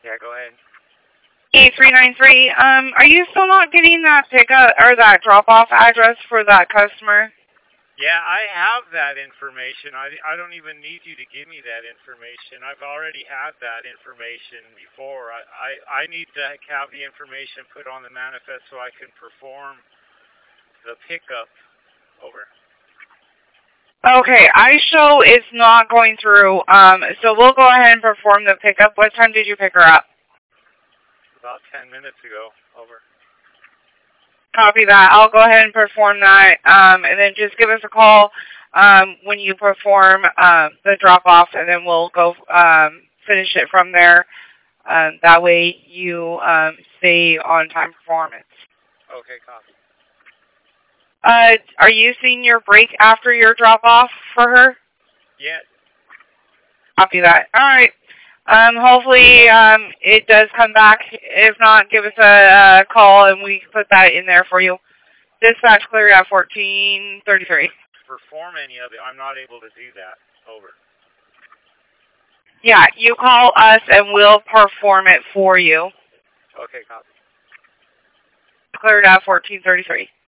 Yeah, go ahead. 8393. Are you still not getting that pickup or that drop-off address for that customer? Yeah, I have that information. I don't even need you to give me that information. I've already had that information before. I need to have the information put on the manifest so I can perform the pickup. Over. Okay, I show it's not going through. So we'll go ahead and perform the pickup. What time did you pick her up? About 10 minutes ago. Over. Copy that. I'll go ahead and perform that, and then just give us a call when you perform the drop-off, and then we'll go finish it from there. That way you stay on time performance. Okay, copy. Are you seeing your break after your drop-off for her? Yeah. Copy that. All right. Hopefully it does come back. If not, give us a call and we can put that in there for you. Dispatch clear at 1433. Perform any of it. I'm not able to do that. Over. Yeah, you call us and we'll perform it for you. Okay, copy. Cleared at 1433.